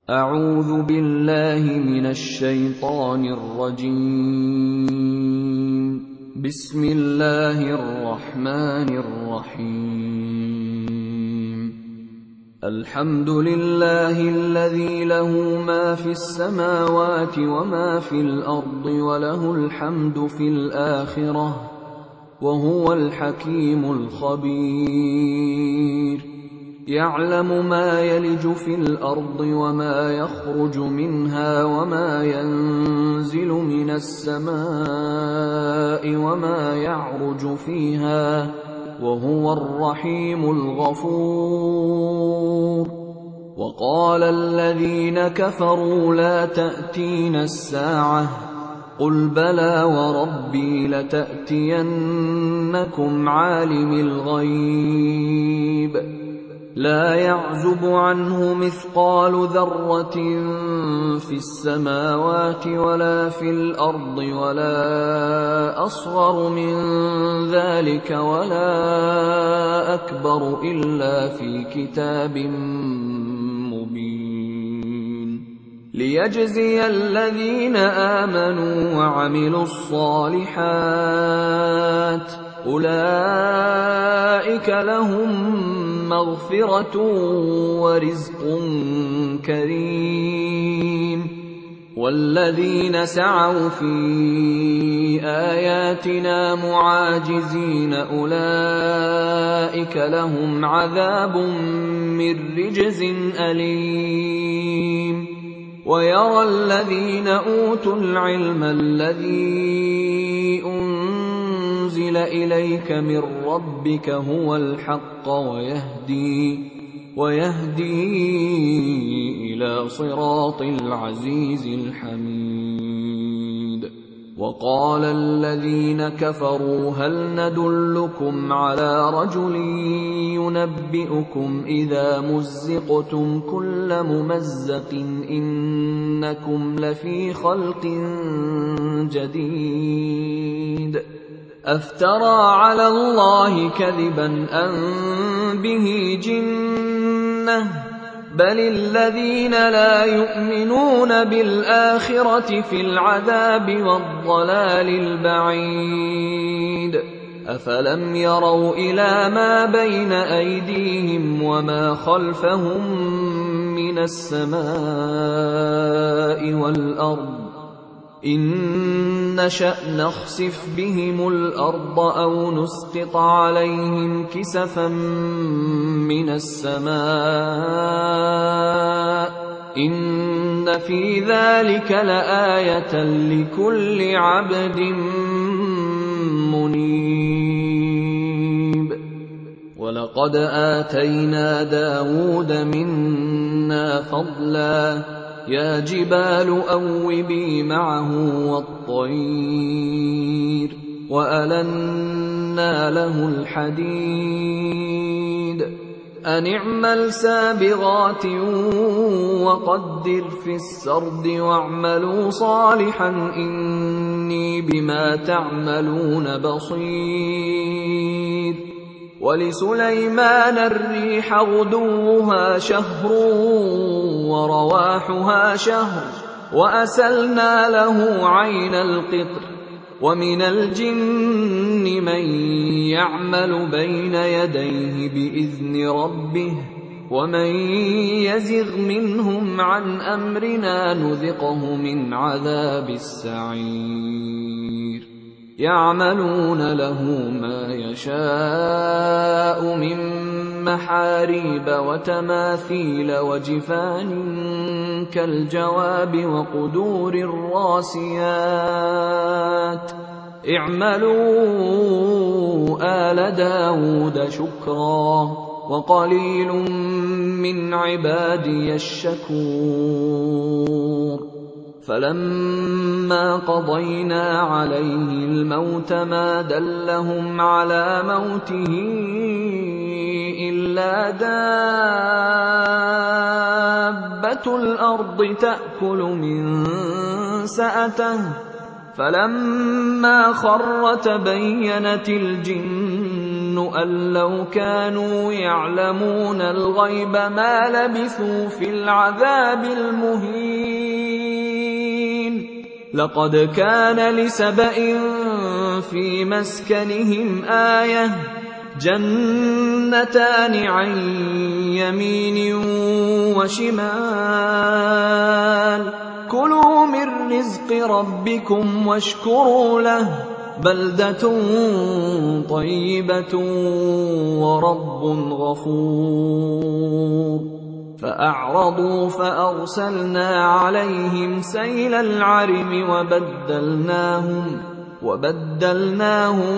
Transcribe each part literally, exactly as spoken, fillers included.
أعوذ بالله من الشيطان الرجيم. بسم الله الرحمن الرحيم. الحمد لله الذي له ما في السماوات وما في الأرض وله الحمد في الآخرة وهو الحكيم الخبير. يعلم ما يلج في الأرض وما يخرج منها وما ينزل من السماء وما يعرج فيها وهو الرحيم الغفور. وقال الذين كفروا لا تأتينا الساعة قل بلى وربي لتأتينكم عالم الغيب لا يعزب عنه مثقال ذرة في السماوات ولا في الأرض ولا أصغر من ذلك ولا أكبر إلا في كتاب مبين ليجزي الذين آمنوا وعملوا الصالحات أولئك لهم مغفرة ورزق كريم. والذين سعوا في آياتنا معاجزين أولئك لهم عذاب من رجز أليم. ويرى الذين أوتوا العلم الذي أنزل إليك من ربك هو الحق ويهدي, ويهدي إلى صراط العزيز الحميد. وقال الذين كفروا هل ندلكم على رجل ينبئكم إذا مزقتم كل ممزق إنكم لفي خلق جديد أفترى على الله كذبا أم به جنة بل الذين لا يؤمنون بالآخرة في العذاب والضلال البعيد. أفلم يروا إلى ما بين أيديهم وما خلفهم من السماء والأرض إن نشأ نخسف بهم الأرض أو نسقط عليهم كسفا من السماء إن في ذلك لآية لكل عبد منيب. ولقد آتينا داود منا فضلا يا جبال أوبي معه والطير وألنا له الحديد أن اعمل سابغات وقدر في السرد واعملوا صالحا إني بما تعملون بصير. ولسليمان الريح غدوها شهر ورواحها شهر وأسلنا له عين القطر ومن الجن من يعمل بين يديه بإذن ربه ومن يزغ منهم عن أمرنا نذقه من عذاب السعير. يعملون له ما يشاء من محاريب وتماثيل وجفان كالجواب وقدور الراسيات اعملوا آل داود شكرا وقليل من عبادي الشكور. فلما قضينا عليه الموت ما دلهم على موته إلا دابة الأرض تأكل من سأته فلما خر تبينت الجن يظن أن لو كانوا يعلمون الغيب ما لبثوا في العذاب المهين لقد كان لسبإ في مسكنهم آية جنتان عن يمين وشمال كلوا من رزق ربكم واشكروا له بلدة طيبة ورب غفور فأعرضوا فأرسلنا عليهم سيل العرم وبدلناهم وبدلناهم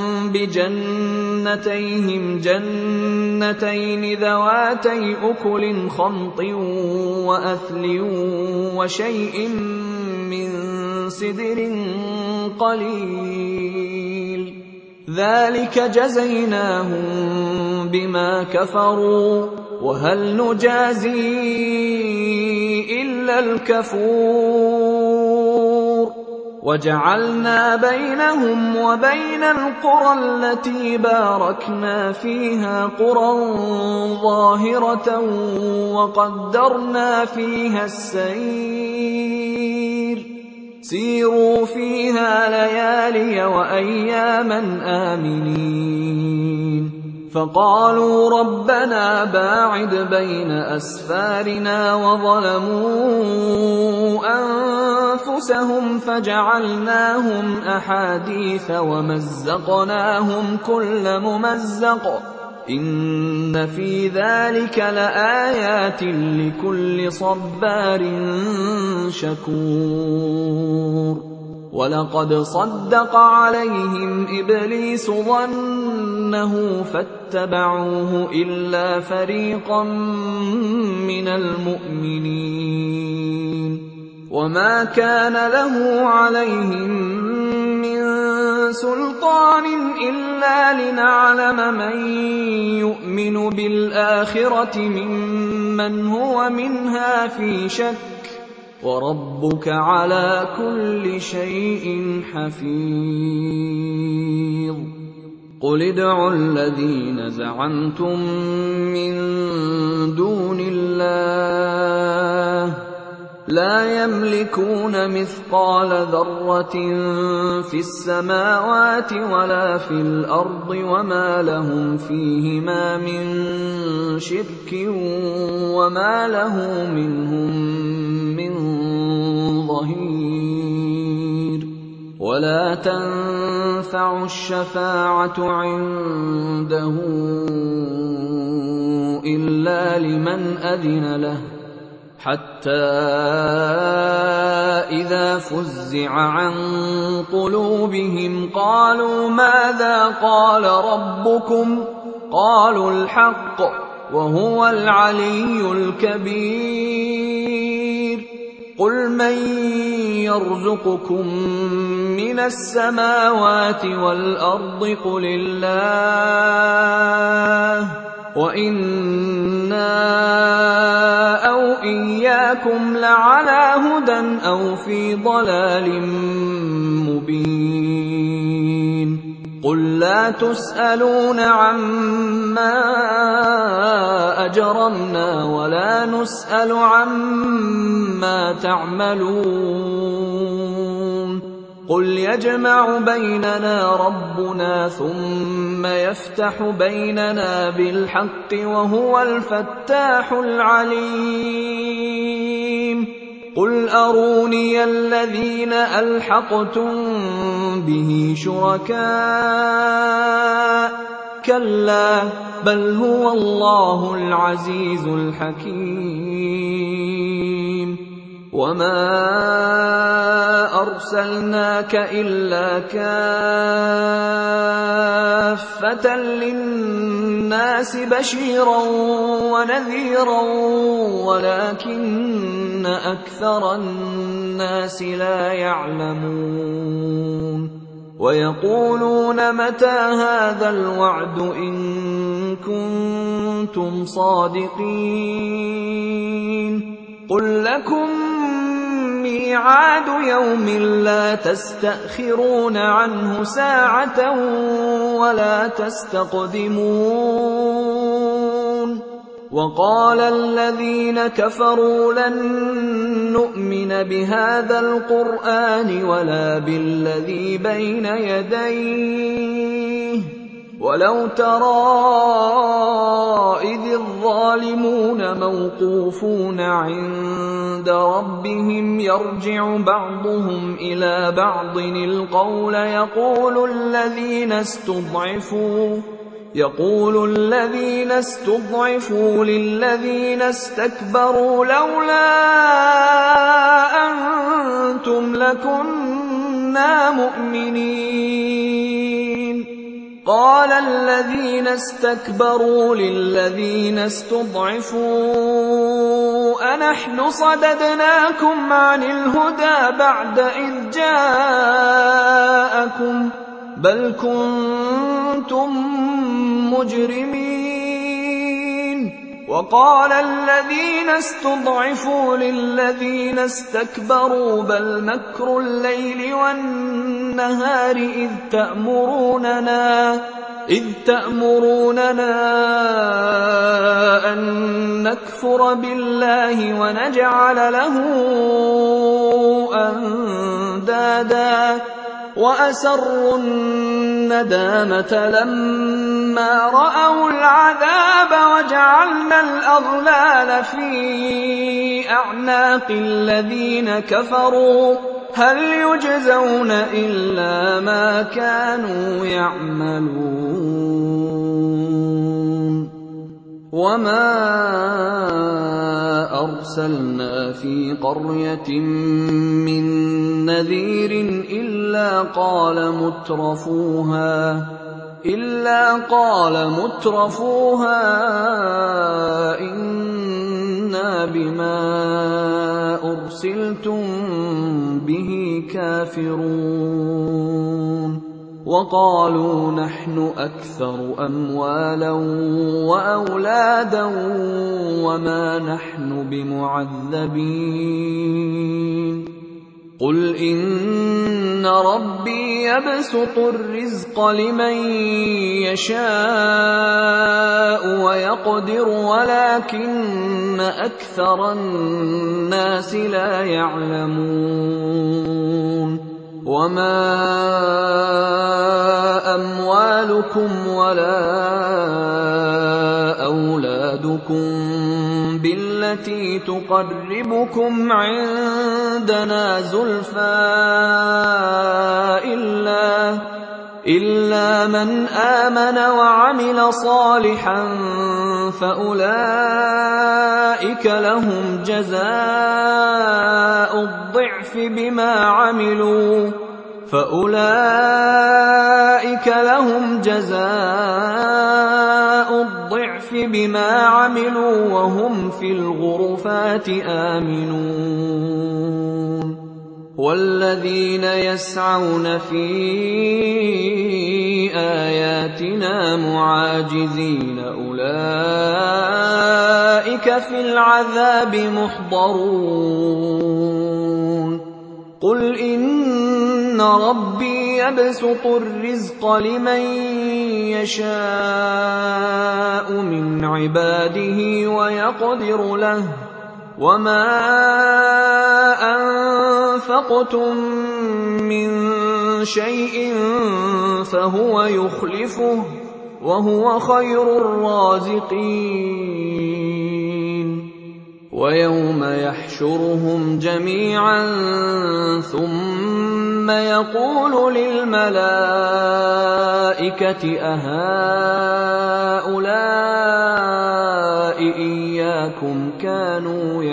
بجنتيهم جنتين ذواتي أكل خمط وأثل وشيء من سدر قليل ذلك جزيناهم بما كفروا وهل نجازي إلا الكفور وجعلنا بينهم وبين القرى التي باركنا فيها قرى ظاهرة وقدرنا فيها السير سيروا فيها ليالي وأياما آمنين فقالوا ربنا باعد بين أسفارنا وظلموا أنفسهم فجعلناهم أحاديث ومزقناهم كل ممزق إن في ذلك لآيات لكل صبار شكور ولقد صدق عليهم إبليس ظنه فاتبعوه إلا فريقا من المؤمنين وما كان له عليهم من سلطان إلا لنعلم من يؤمن بالآخرة ممن هو منها في شك وربك على كل شيء حفيظ قل ادعوا الذين زعمتم من دون الله لا يملكون مثقال ذرة في السماوات ولا في الأرض وما لهم فيهما من شرك وما له منهم من ظهير ولا تنفع الشفاعة عنده إلا لمن أذن له حتى إذا فزع عن قلوبهم قالوا ماذا قال ربكم قالوا الحق وهو العلي الكبير قل من يرزقكم من السماوات والأرض قل الله وإنا أو إياكم لعلى هدى أو في ضلال مبين قل لا تسألون عما أجرمنا ولا نسأل عما تعملون قل يجمع بيننا ربنا ثم يفتح بيننا بالحق وهو الفتاح العليم قل أروني الذين ألحقتم به شركاء كلا بل هو الله العزيز الحكيم وما أرسلناك إلا كافة للناس بشيرا ونذيرا ولكن أكثر الناس لا يعلمون ويقولون متى هذا الوعد إن كنتم صادقين قل لكم ميعاد يوم لا تستأخرون عنه ساعة ولا تستقدمون وقال الذين كفروا لن نؤمن بهذا القرآن ولا بالذي بين يديه ولو ترى إذ الظالمون موقوفون عند ربهم يرجع بعضهم إلى بعض القول يقول الذين استضعفوا يقول الذين استضعفوا للذين استكبروا لولا أنتم لكنا مؤمنين قال الذين استكبروا للذين استضعفوا أنحن صددناكم عن الهدى بعد إذ جاءكم بل كنتم مجرمين وقال الذين استضعفوا للذين استكبروا بل مكر الليل والنهار إذ تأمروننا إذ تأمروننا أن نكفر بالله ونجعل له أندادا وأسروا الندامة لما رأوا العذاب وجعلنا الأغلال في أعناق الذين كفروا هل يجزون إلا ما كانوا يعملون وما أرسلنا في قرية من نذير إلا قال مترفوها إلا قال مترفوها إنا بما أرسلتم به كافرون وقالوا نحن أكثر أموالا وأولادا وما نحن بمعذبين قل إن ربي يبسط الرزق لمن يشاء ويقدر ولكن أكثر الناس لا يعلمون وما أموالكم ولا أولادكم بالتي تقربكم عندنا زلفى إلا, إلا من آمن وعمل صالحا فأولئك لهم جزاء الضعف بما عملوا فأولئك لهم جزاء الضعف بما عملوا وهم في الغرفات آمنون والذين يسعون في آياتنا معاجزين أولئك في العذاب محضرون قل إن ربي يبسط الرزق لمن يشاء من عباده ويقدر له وما أنفقتم من شيء فهو يخلفه وهو خير الرازقين ويوم يحشرهم جميعا ثم يقول للملائكة أهؤلاء إياكم كانوا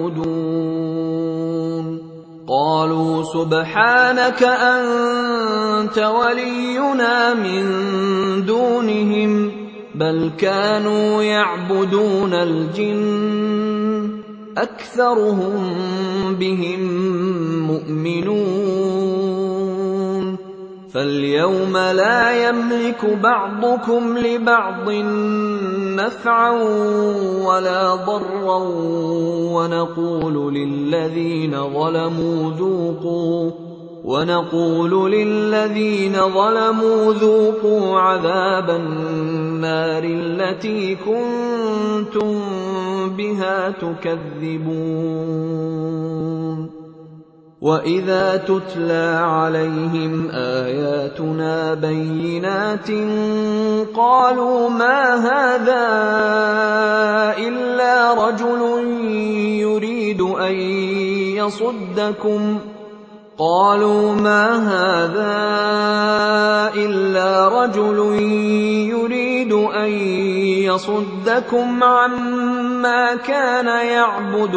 يعبدون قالوا سبحانك أنت ولينا من دونهم بل كانوا يعبدون الجن أكثرهم بهم مؤمنون فاليوم لا يملك بعضكم لبعض نفعا ولا ضرا ونقول للذين ظلموا ذوقوا ونقول للذين ظلموا ذوقوا عذاب النار التي كنتم بها تكذبون. وَإِذَا تُتْلَىٰ عَلَيْهِمْ آيَاتُنَا بَيِّنَاتٍ قَالُوا مَا هَٰذَا إِلَّا رَجُلٌ يُرِيدُ أَن يَصُدَّكُمْ قالوا ما هذا إلا رجل يريد أن يصدكم عما كان يعبد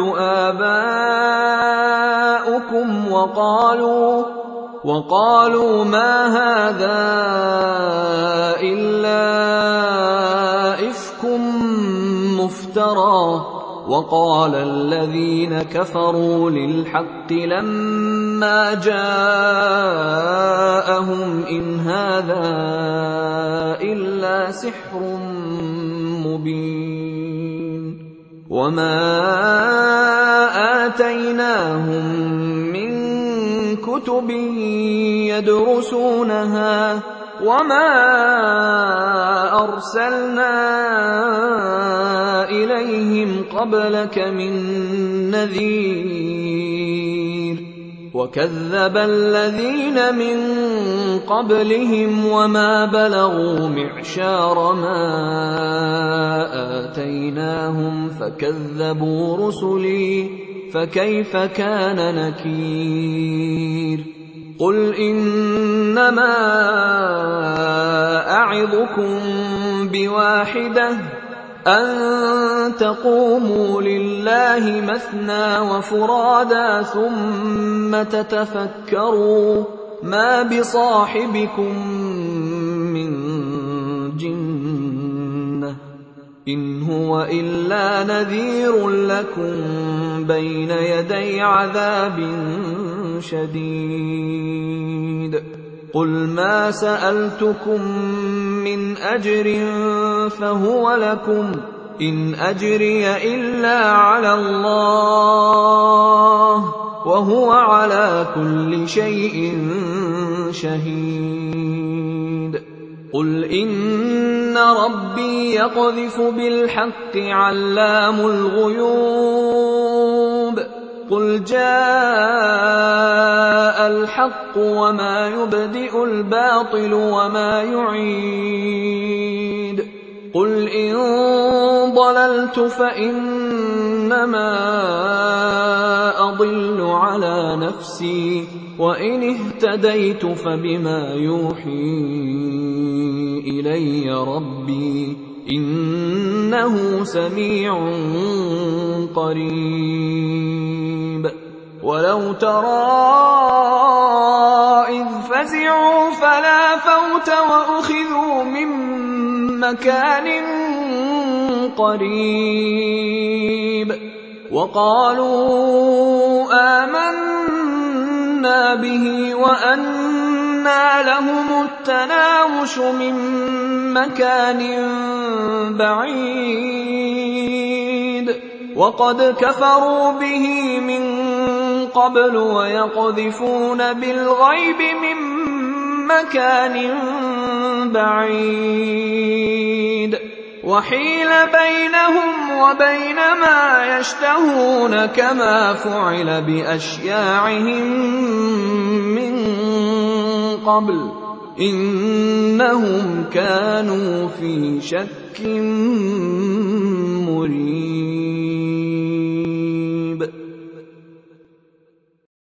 آباؤكم وقالوا وقالوا ما هذا إلا إفك مفترى. وقال الذين كفروا للحق لما جاءهم إن هذا إلا سحر مبين. وما آتيناهم من كتب يدرسونها وما أرسلنا إليهم قبلك من نذير. وكذب الذين من قبلهم وما بلغوا معشار ما آتيناهم فكذبوا رسلي فكيف كان نكير. قل إنما أعظكم بواحدة أن تقوموا لله مثنى وفرادا ثم تتفكروا ما بصاحبكم من جنة إن هو إلا نذير لكم بين يدي عذاب شديد. قل ما سألتكم من أجر فهو لكم إن أجري إلا على الله وهو على كل شيء شهيد. قل إن ربي يقذف بالحق علام الغيوب. قل جاء الحق وما يبدئ الباطل وما يعيد. قل إن ضللت فإنما أضل على نفسي وإن اهتديت فبما يوحي إلي ربي إنه سميع قريب. ولو ترى إذ فزعوا فلا فوت وأخذوا من مكان قريب وقالوا آمنا به وأنى لهم التناوش من مكان بعيد وقد كفروا به من قبل ويقذفون بالغيب من مكان بعيد وحيل بينهم وبين ما يشتهون كما فعل بأشياعهم من قبل إنهم كانوا في شك مريب.